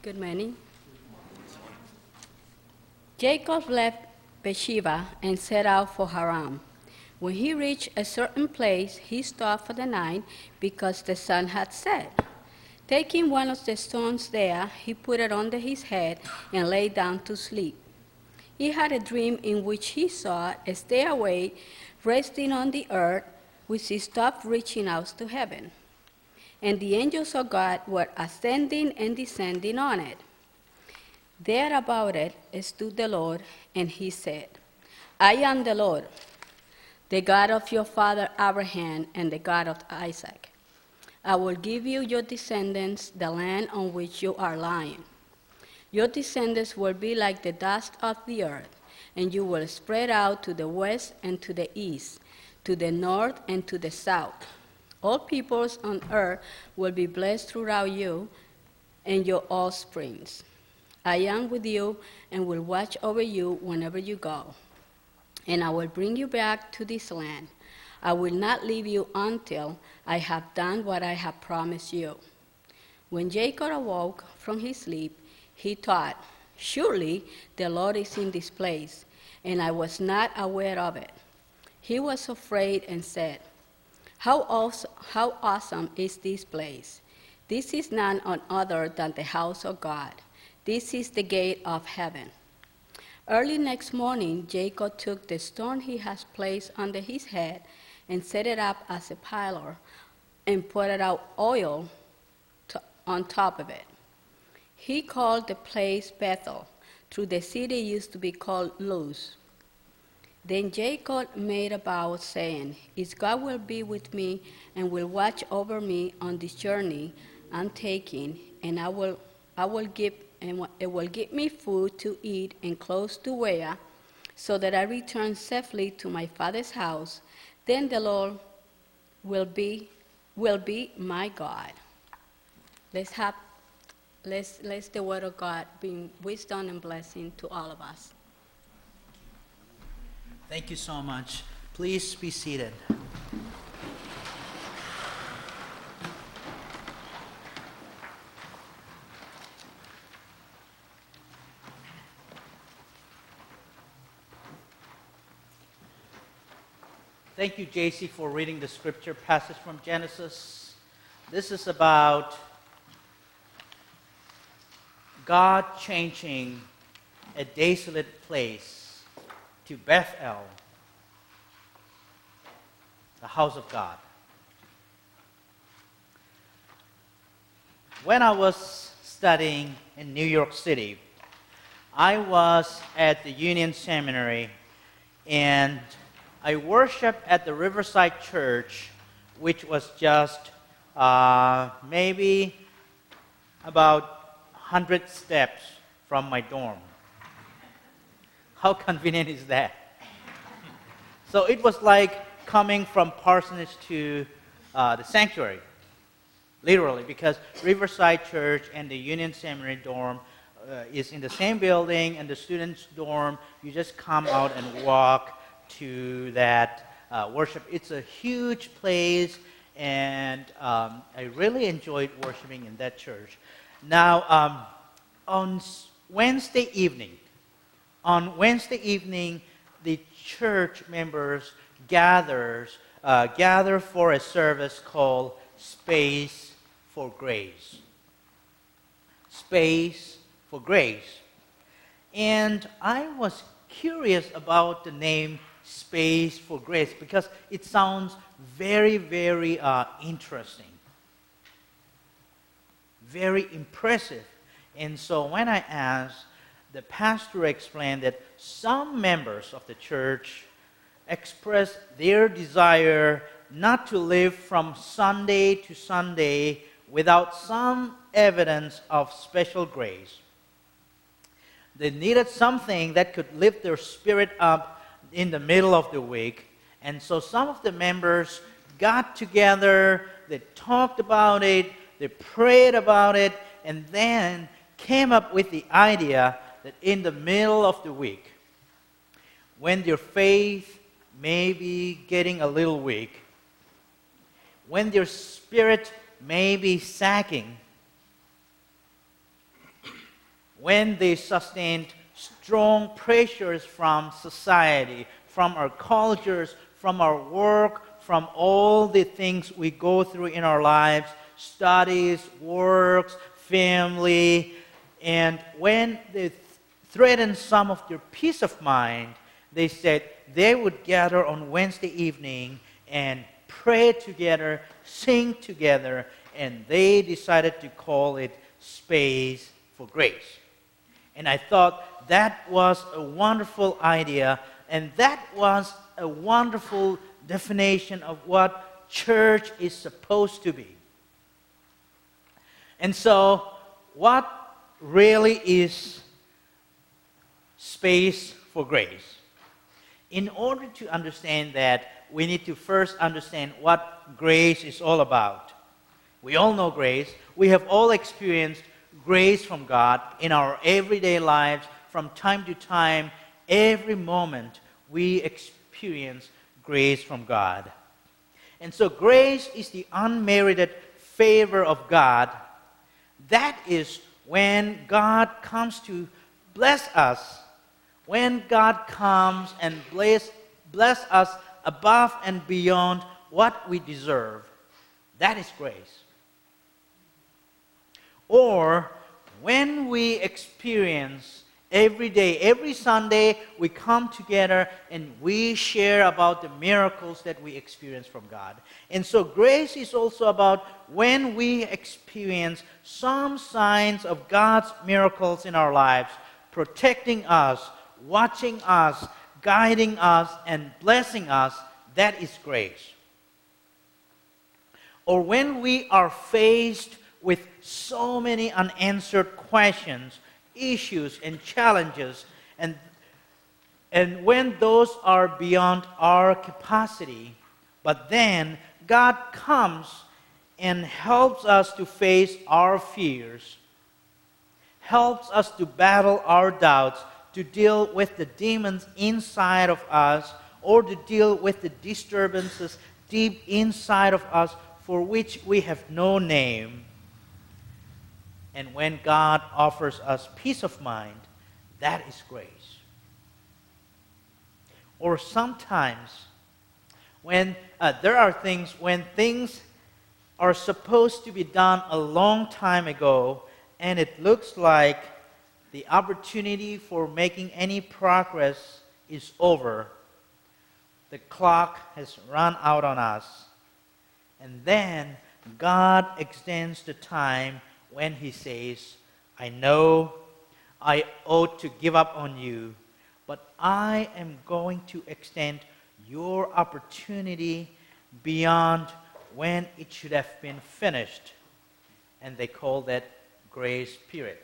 Good morning. Jacob left Beersheba and set out for Haran. When he reached a certain place, he stopped for the night because the sun had set. Taking one of the stones there, he put it under his head and lay down to sleep. He had a dream in which he saw a stairway resting on the earth, which stopped reaching out to heaven. And the angels of God were ascending and descending on it. There about it stood the Lord, and he said, I am the Lord, the God of your father Abraham and the God of Isaac. I will give you your descendants the land on which you are lying. Your descendants will be like the dust of the earth, and you will spread out to the west and to the east, to the north and to the south. All peoples on earth will be blessed throughout you and your offsprings. I am with you and will watch over you whenever you go, and I will bring you back to this land. I will not leave you until I have done what I have promised you. When Jacob awoke from his sleep, he thought, surely the Lord is in this place, and I was not aware of it. He was afraid and said, how awesome is this place! This is none other than the house of God. This is the gate of heaven. Early next morning, Jacob took the stone he had placed under his head and set it up as a pillar and poured out oil on top of it. He called the place Bethel, though the city used to be called Luz. Then Jacob made a vow, saying, if God will be with me and will watch over me on this journey I'm taking, and it will give me food to eat and clothes to wear, so that I return safely to my father's house, then the Lord will be my God. Let's the word of God bring wisdom and blessing to all of us. Thank you so much. Please be seated. Thank you, JC, for reading the scripture passage from Genesis. This is about God changing a desolate place to Bethel, the house of God. When I was studying in New York City, I was at the Union Seminary, and I worshiped at the Riverside Church, which was just maybe about 100 steps from my dorm. How convenient is that? So it was like coming from parsonage to the sanctuary, literally, because Riverside Church and the Union Seminary dorm is in the same building, and the students' dorm, you just come out and walk to that worship. It's a huge place, and I really enjoyed worshiping in that church. Now, on Wednesday evening, the church members gather for a service called Space for Grace. Space for Grace. And I was curious about the name Space for Grace because it sounds very, very interesting. Very impressive. And so when I asked, the pastor explained that some members of the church expressed their desire not to live from Sunday to Sunday without some evidence of special grace. They needed something that could lift their spirit up in the middle of the week. And so some of the members got together, they talked about it, they prayed about it, and then came up with the idea that in the middle of the week, when your faith may be getting a little weak, when your spirit may be sagging, when they sustained strong pressures from society, from our cultures, from our work, from all the things we go through in our lives, studies, works, family, and when they threatened some of their peace of mind, they said they would gather on Wednesday evening and pray together, sing together, and they decided to call it Space for Grace. And I thought that was a wonderful idea, and that was a wonderful definition of what church is supposed to be. And so, what really is Space for Grace? In order to understand that, we need to first understand what grace is all about. We all know grace. We have all experienced grace from God in our everyday lives. From time to time, every moment, we experience grace from God. And so grace is the unmerited favor of God. That is when God comes to bless us. When God comes and bless us above and beyond what we deserve. That is grace. Or when we experience every day, every Sunday, we come together and we share about the miracles that we experience from God. And so grace is also about when we experience some signs of God's miracles in our lives, protecting us, watching us, guiding us, and blessing us. That is grace. Or when we are faced with so many unanswered questions, issues, and challenges, and when those are beyond our capacity, but then God comes and helps us to face our fears, helps us to battle our doubts, to deal with the demons inside of us, or to deal with the disturbances deep inside of us for which we have no name. And when God offers us peace of mind, that is grace. Or sometimes, when there are things, when things are supposed to be done a long time ago, and it looks like the opportunity for making any progress is over. The clock has run out on us. And then God extends the time when He says, I know I ought to give up on you, but I am going to extend your opportunity beyond when it should have been finished. And they call that grace period.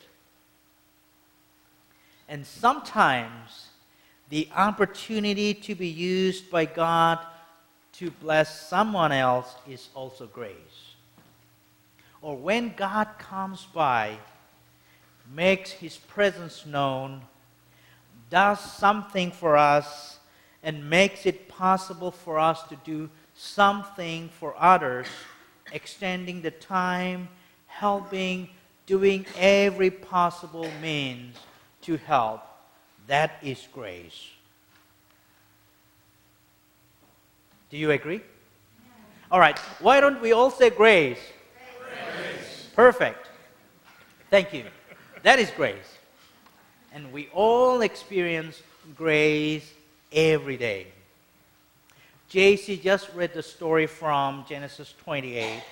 And sometimes the opportunity to be used by God to bless someone else is also grace. Or when God comes by, makes His presence known, does something for us, and makes it possible for us to do something for others, extending the time, helping, doing every possible means to help. That is grace. Do you agree? All right. Why don't we all say grace? Grace. Perfect. Thank you. That is grace. And we all experience grace every day. JC just read the story from Genesis 28.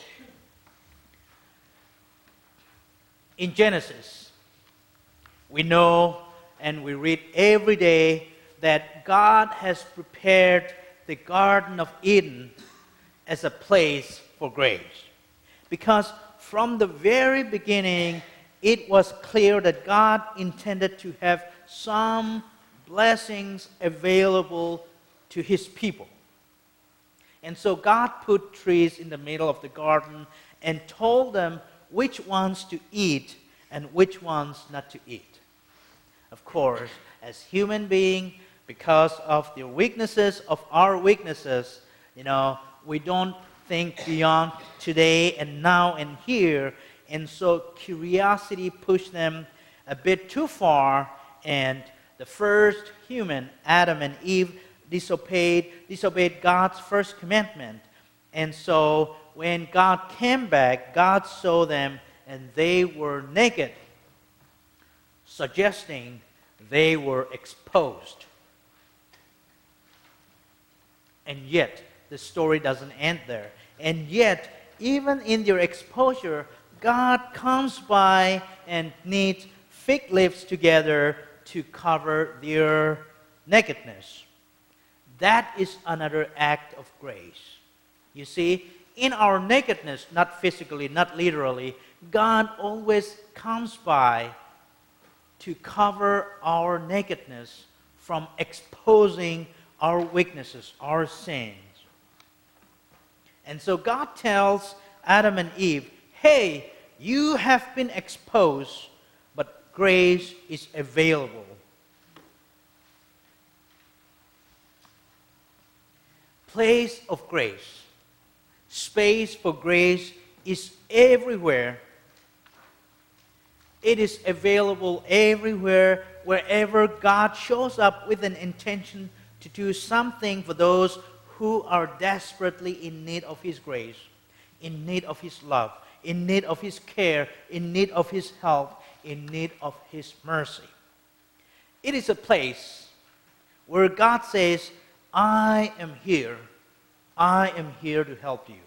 In Genesis, we know and we read every day that God has prepared the Garden of Eden as a place for grace. Because from the very beginning, it was clear that God intended to have some blessings available to His people. And so God put trees in the middle of the garden and told them which ones to eat and which ones not to eat. Of course, as human beings, because of the weaknesses of our weaknesses, we don't think beyond today and now and here. And so curiosity pushed them a bit too far, and the first human, Adam and Eve, disobeyed God's first commandment. And so when God came back, God saw them and they were naked, suggesting they were exposed. And yet, the story doesn't end there. And yet, even in their exposure, God comes by and knits fig leaves together to cover their nakedness. That is another act of grace. You see, in our nakedness, not physically, not literally, God always comes by to cover our nakedness from exposing our weaknesses, our sins. And so God tells Adam and Eve, hey, you have been exposed, but grace is available. Place of grace, space for grace is everywhere. It is available everywhere, wherever God shows up with an intention to do something for those who are desperately in need of His grace, in need of His love, in need of His care, in need of His help, in need of His mercy. It is a place where God says, I am here. I am here to help you.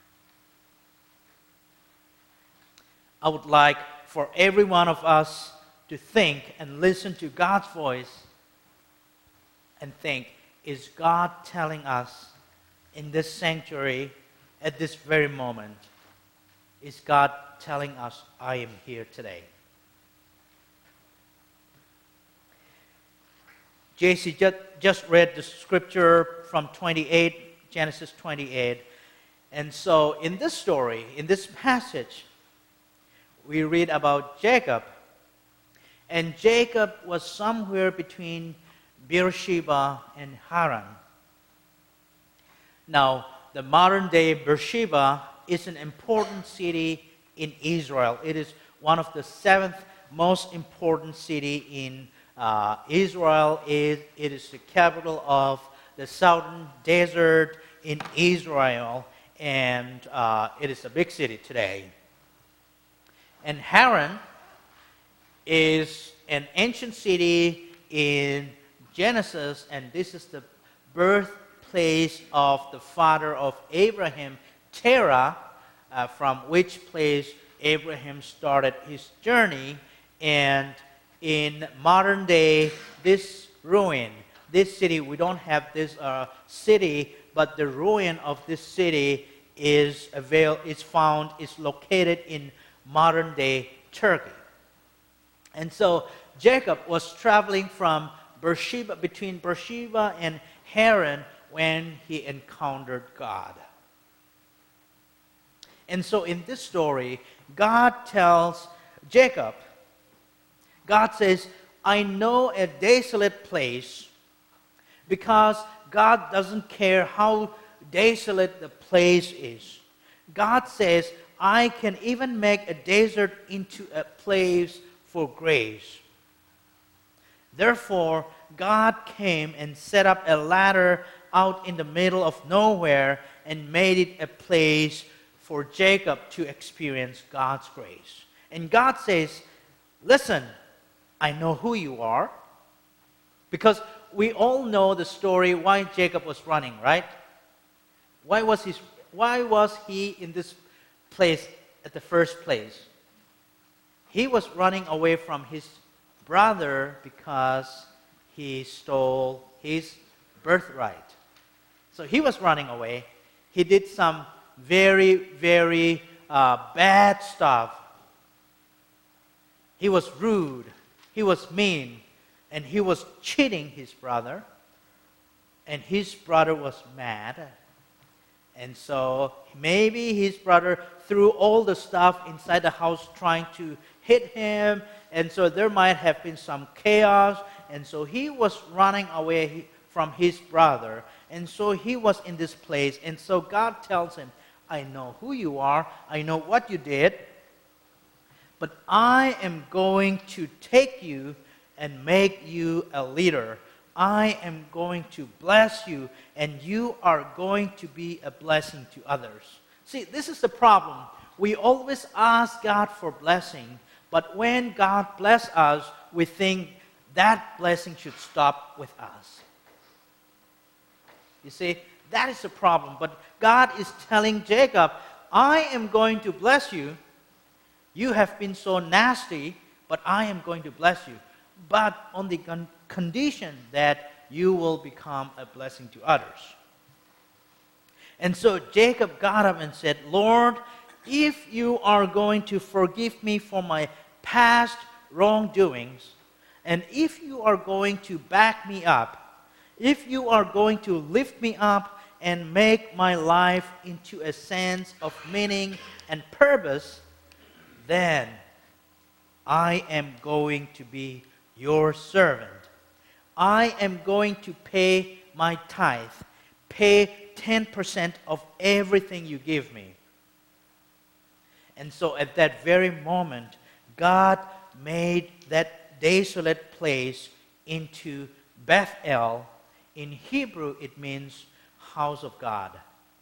I would like for every one of us to think and listen to God's voice and think, is God telling us in this sanctuary at this very moment, is God telling us, I am here today? JC just read the scripture from 28, Genesis 28. And so in this story, in this passage, we read about Jacob. And Jacob was somewhere between Beersheba and Haran. Now, the modern-day Beersheba is an important city in Israel. It is one of the 7th most important city in Israel. It is the capital of the southern desert in Israel, and it is a big city today. And Haran is an ancient city in Genesis, and this is the birthplace of the father of Abraham, Terah, from which place Abraham started his journey. And in modern day, this ruin, this city, we don't have this city, but the ruin of this city is located in modern day Turkey. And so Jacob was traveling from between Beersheba and Haran when he encountered God. And so in this story, God tells Jacob, God says, I know a desolate place, because God doesn't care how desolate the place is. God says, I can even make a desert into a place for grace. Therefore, God came and set up a ladder out in the middle of nowhere and made it a place for Jacob to experience God's grace. And God says, listen, I know who you are. Because we all know the story why Jacob was running, right? Why was he in this place at the first place? He was running away from his brother because he stole his birthright. So he was running away. He did some very, very bad stuff. He was rude. He was mean. And he was cheating his brother. And his brother was mad. And so maybe his brother threw all the stuff inside the house trying to hit him. And so there might have been some chaos. And so he was running away from his brother. And so he was in this place. And so God tells him, I know who you are. I know what you did. but I am going to take you and make you a leader. I am going to bless you, and you are going to be a blessing to others. See, this is the problem. We always ask God for blessing, but when God bless us, we think that blessing should stop with us. You see, that is the problem. But God is telling Jacob, I am going to bless you. You have been so nasty, but I am going to bless you. But on the condition that you will become a blessing to others. And so Jacob got up and said, Lord, if you are going to forgive me for my past wrongdoings, and if you are going to back me up, if you are going to lift me up and make my life into a sense of meaning and purpose, then I am going to be your servant. I am going to pay my tithe, pay 10% of everything you give me. And so at that very moment, God made that desolate place into Bethel. In Hebrew, it means house of God.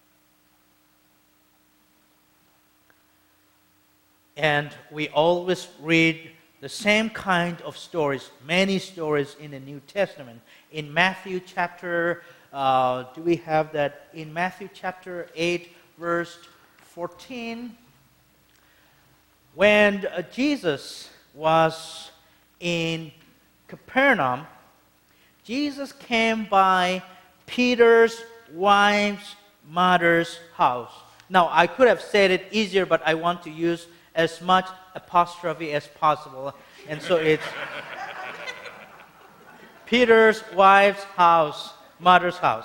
And we always read the same kind of stories, many stories in the New Testament. In Matthew chapter, do we have that? In Matthew chapter 8, verse 14, when Jesus was in Capernaum, Jesus came by Peter's wife's mother's house. Now, I could have said it easier, but I want to use as much apostrophe as possible. And so it's Peter's wife's house, mother's house.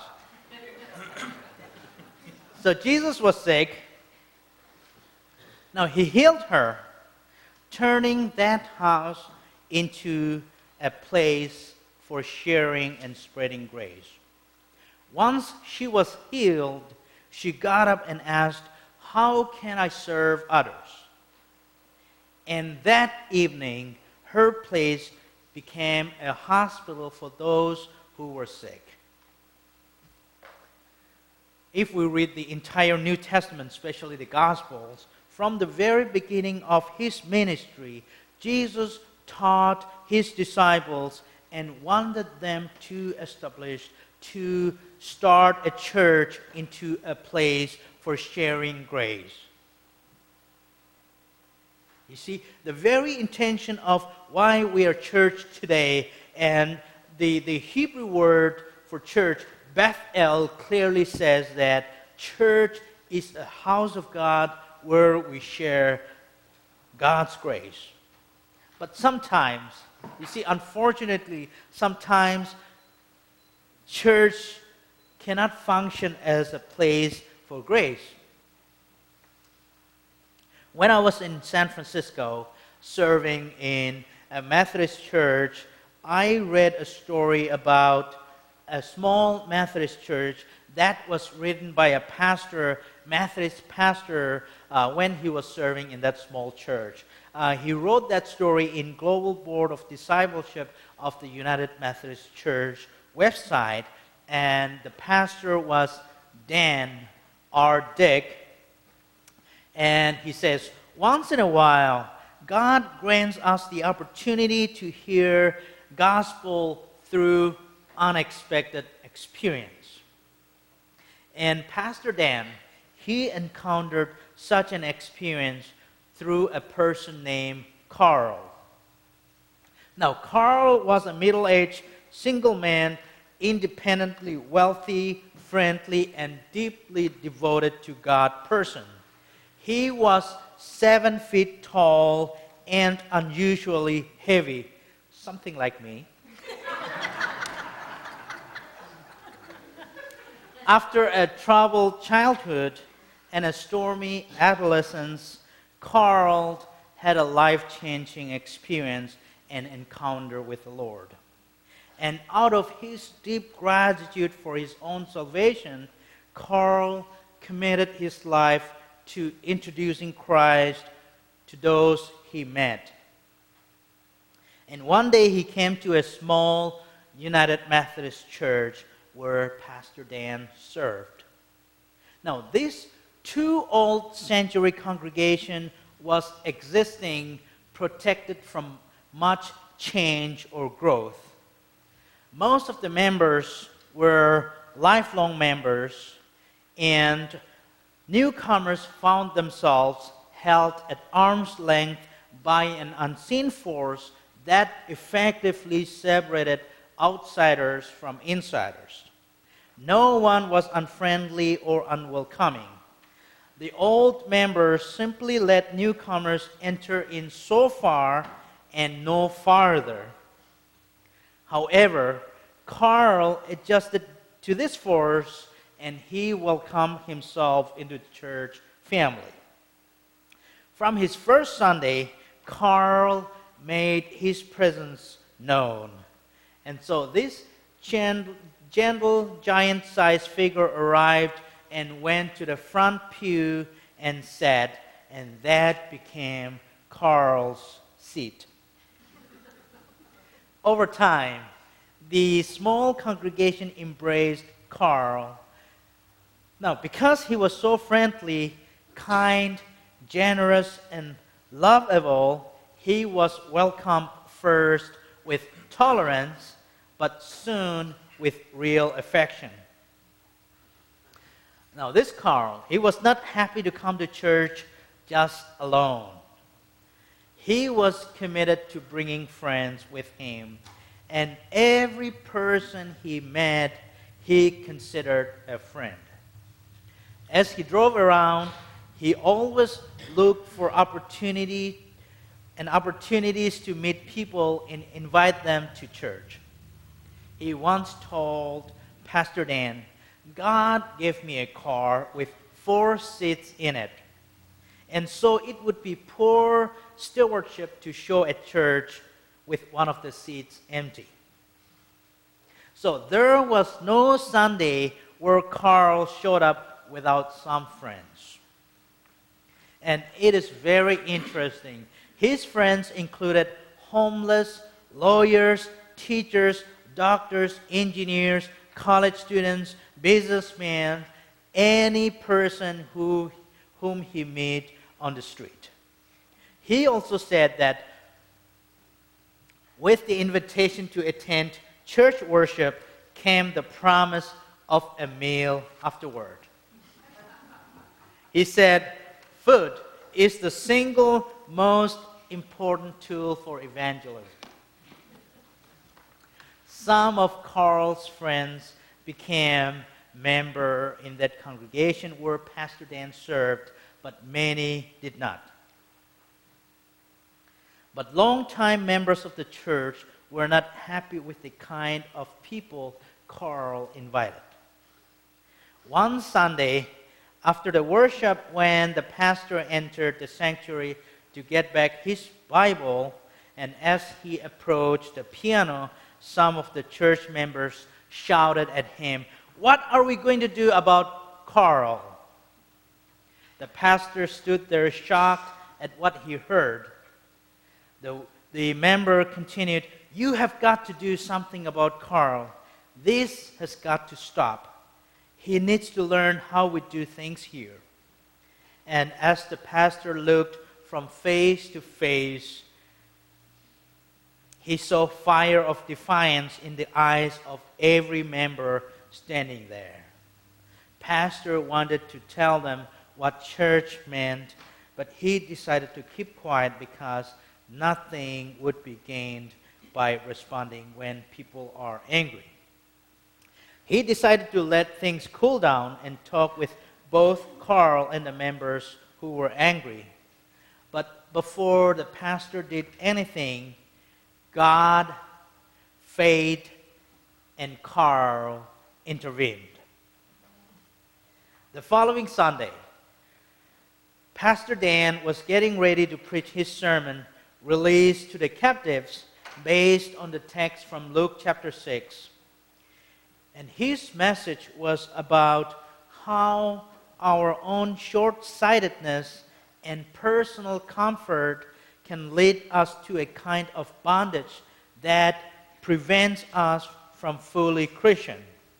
So Jesus was sick. Now he healed her, turning that house into a place for sharing and spreading grace. Once she was healed, she got up and asked, "How can I serve others?" And that evening, her place became a hospital for those who were sick. If we read the entire New Testament, especially the Gospels, from the very beginning of his ministry, Jesus taught his disciples and wanted them to establish, to start a church into a place for sharing grace. You see, the very intention of why we are church today, and the Hebrew word for church, Bethel, clearly says that church is a house of God where we share God's grace. But sometimes, you see, unfortunately, sometimes church cannot function as a place for grace. When I was in San Francisco serving in a Methodist church, I read a story about a small Methodist church that was written by a pastor, Methodist pastor, when he was serving in that small church. He wrote that story in Global Board of Discipleship of the United Methodist Church website, and the pastor was Dan R. Dick. And he says, once in a while, God grants us the opportunity to hear gospel through unexpected experience. And Pastor Dan, he encountered such an experience through a person named Carl. Now, Carl was a middle-aged single man, independently wealthy, friendly, and deeply devoted to God person. He was 7 feet tall and unusually heavy, something like me. After a troubled childhood and a stormy adolescence, Carl had a life-changing experience and encounter with the Lord. And out of his deep gratitude for his own salvation, Carl committed his life to introducing Christ to those he met. And one day he came to a small United Methodist church where Pastor Dan served. Now, this 2 old century congregation was existing, protected from much change or growth. Most of the members were lifelong members, and newcomers found themselves held at arm's length by an unseen force that effectively separated outsiders from insiders. No one was unfriendly or unwelcoming. The old members simply let newcomers enter in so far and no farther. However, Carl adjusted to this force and he welcomed himself into the church family. From his first Sunday, Carl made his presence known. And so this gentle, giant-sized figure arrived and went to the front pew and sat, and that became Carl's seat. Over time, the small congregation embraced Carl. Now, because he was so friendly, kind, generous, and lovable, he was welcomed first with tolerance, but soon with real affection. Now, this Carl, he was not happy to come to church just alone. He was committed to bringing friends with him, and every person he met, he considered a friend. As he drove around, he always looked for opportunities to meet people and invite them to church. He once told Pastor Dan, "God gave me a car with 4 seats in it, and so it would be poor stewardship to show at church with one of the seats empty." So there was no Sunday where Carl showed up without some friends. And it is very interesting. His friends included homeless, lawyers, teachers, doctors, engineers, college students, businessmen, any person whom he met on the street. He also said that with the invitation to attend church worship came the promise of a meal afterward. He said, "Food is the single most important tool for evangelism." Some of Carl's friends became members in that congregation where Pastor Dan served, but many did not. But longtime members of the church were not happy with the kind of people Carl invited. One Sunday, after the worship, when the pastor entered the sanctuary to get back his Bible, and as he approached the piano, some of the church members shouted at him, "What are we going to do about Carl?" The pastor stood there shocked at what he heard. The member continued, "You have got to do something about Carl. This has got to stop. He needs to learn how we do things here." And as the pastor looked from face to face, he saw fire of defiance in the eyes of every member standing there. Pastor wanted to tell them what church meant, but he decided to keep quiet because nothing would be gained by responding when people are angry. He decided to let things cool down and talk with both Carl and the members who were angry. But before the pastor did anything, God, faith, and Carl intervened. The following Sunday, Pastor Dan was getting ready to preach his sermon, "Release to the Captives," based on the text from Luke chapter 6. And his message was about how our own short-sightedness and personal comfort can lead us to a kind of bondage that prevents us from fully Christian.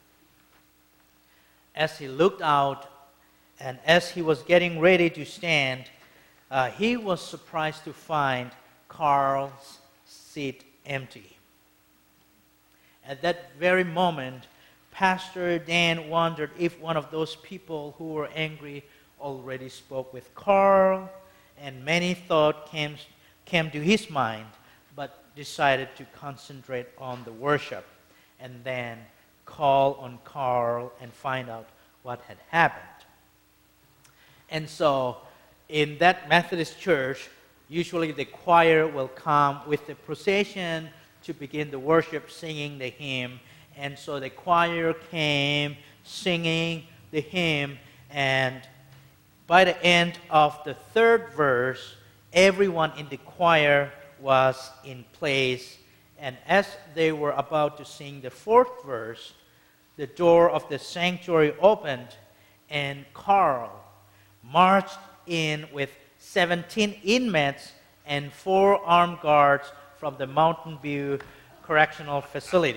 As he looked out and as he was getting ready to stand, he was surprised to find Carl's seat empty. At that very moment, Pastor Dan wondered if one of those people who were angry already spoke with Carl, and many thoughts came to his mind, but decided to concentrate on the worship and then call on Carl and find out what had happened. And so, in that Methodist church, usually the choir will come with the procession to begin the worship, singing the hymn. And so the choir came singing the hymn, and by the end of the third verse, everyone in the choir was in place. And as they were about to sing the fourth verse, the door of the sanctuary opened, and Carl marched in with 17 inmates and 4 armed guards from the Mountain View Correctional Facility.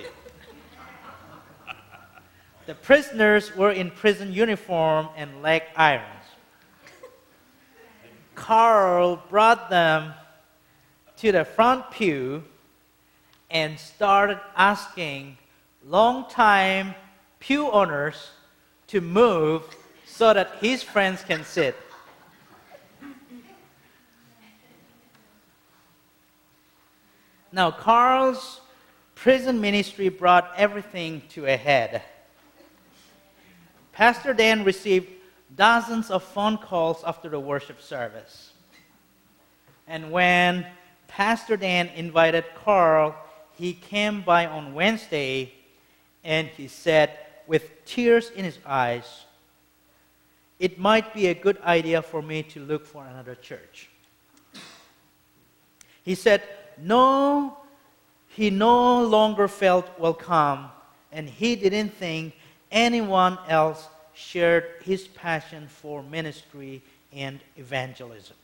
The prisoners were in prison uniform and leg irons. Carl brought them to the front pew and started asking long-time pew owners to move so that his friends can sit. Now, Carl's prison ministry brought everything to a head. Pastor Dan received dozens of phone calls after the worship service. And when Pastor Dan invited Carl, he came by on Wednesday, and he said with tears in his eyes, "It might be a good idea for me to look for another church." He said, he no longer felt welcome, and he didn't think anyone else shared his passion for ministry and evangelism.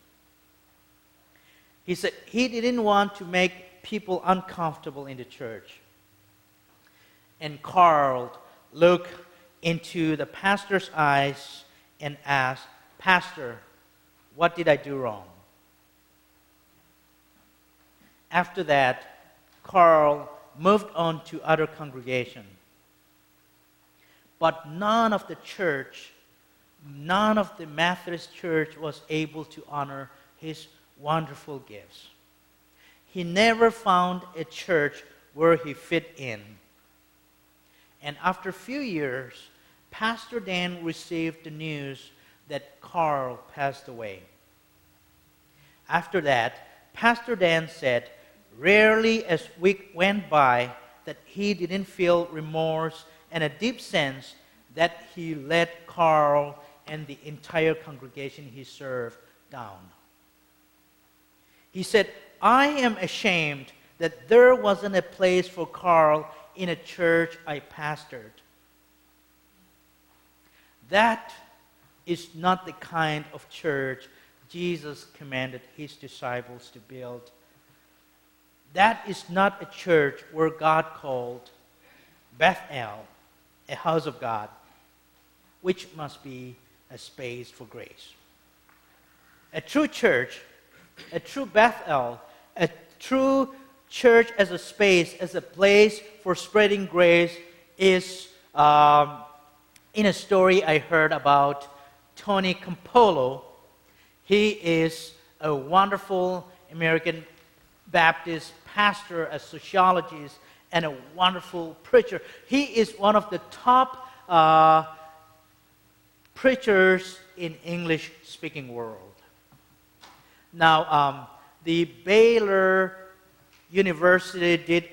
He said he didn't want to make people uncomfortable in the church. And Carl looked into the pastor's eyes and asked, "Pastor, what did I do wrong?" After that, Carl moved on to other congregation. But none of the Methodist church was able to honor his wonderful gifts. He never found a church where he fit in. And after a few years, Pastor Dan received the news that Carl passed away. After that, Pastor Dan said, rarely as week went by that he didn't feel remorse and a deep sense that he let Carl and the entire congregation he served down. He said, "I am ashamed that there wasn't a place for Carl in a church I pastored." That is not the kind of church Jesus commanded his disciples to build. That is not a church where God called Bethel, a house of God, which must be a space for grace. A true church, a true Bethel, a true church as a space, as a place for spreading grace is in a story I heard about Tony Campolo. He is a wonderful American Baptist pastor, a sociologist, and a wonderful preacher. He is one of the top preachers in English-speaking world. Now, the Baylor University did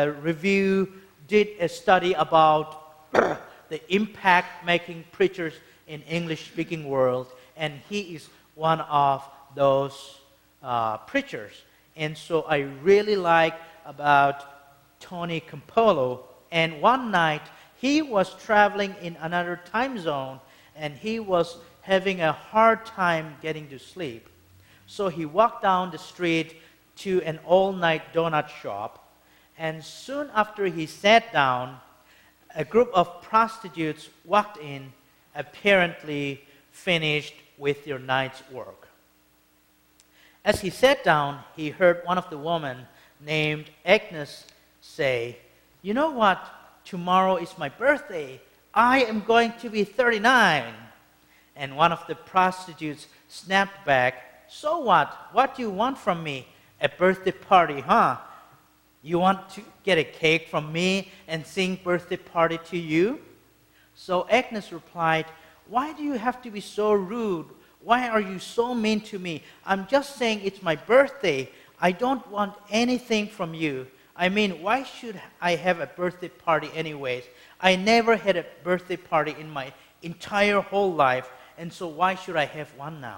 a study about the impact making preachers in English-speaking world, and he is one of those preachers. And so I really like about Tony Campolo. And one night, he was traveling in another time zone, and he was having a hard time getting to sleep. So he walked down the street to an all-night donut shop, and soon after he sat down, a group of prostitutes walked in, apparently finished with their night's work. As he sat down, he heard one of the women named Agnes say, "You know what? Tomorrow is my birthday. I am going to be 39. And one of the prostitutes snapped back, "So what? What do you want from me? A birthday party, huh? You want to get a cake from me and sing birthday party to you?" So Agnes replied, "Why do you have to be so rude? Why are you so mean to me? I'm just saying it's my birthday. I don't want anything from you. I mean, why should I have a birthday party anyways? I never had a birthday party in my entire whole life, and so why should I have one now?"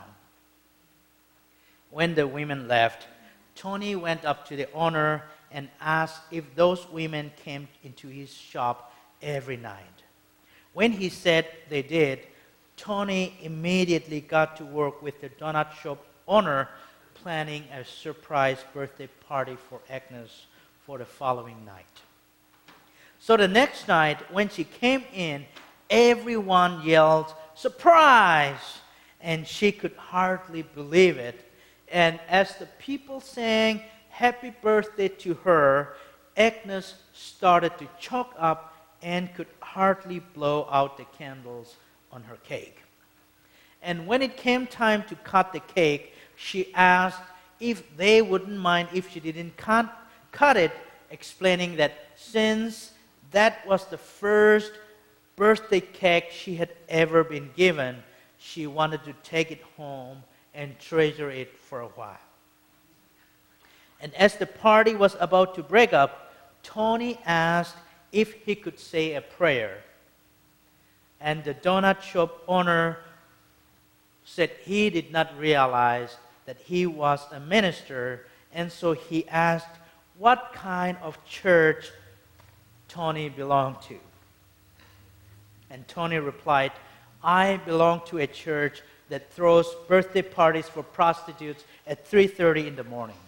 When the women left, Tony went up to the owner and asked if those women came into his shop every night. When he said they did, Tony immediately got to work with the donut shop owner, planning a surprise birthday party for Agnes for the following night. So the next night, when she came in, everyone yelled, "Surprise!" And she could hardly believe it. And as the people sang happy birthday to her, Agnes started to choke up and could hardly blow out the candles on her cake. And when it came time to cut the cake, she asked if they wouldn't mind if she didn't cut it, explaining that since that was the first birthday cake she had ever been given, she wanted to take it home and treasure it for a while. And as the party was about to break up, Tony asked if he could say a prayer. And the donut shop owner said he did not realize that he was a minister, and so he asked what kind of church Tony belonged to. And Tony replied, "I belong to a church that throws birthday parties for prostitutes at 3:30 in the morning."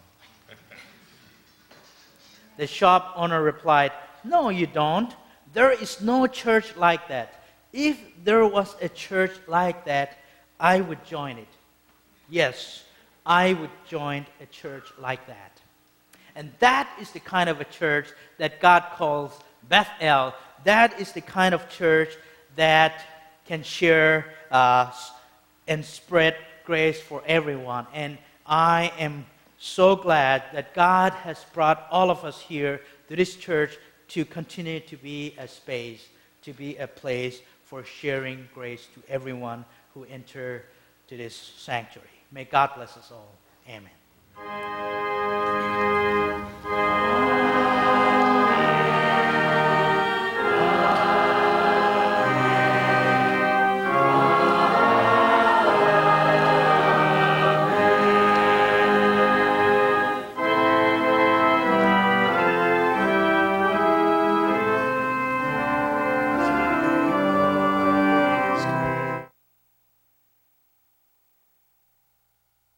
The shop owner replied, "No, you don't. There is no church like that. If there was a church like that, I would join it. Yes, I would join a church like that." And that is the kind of a church that God calls Bethel. That is the kind of church that can share and spread grace for everyone. And I am so glad that God has brought all of us here to this church to continue to be a space, to be a place for sharing grace to everyone who enter to this sanctuary. May God bless us all. Amen.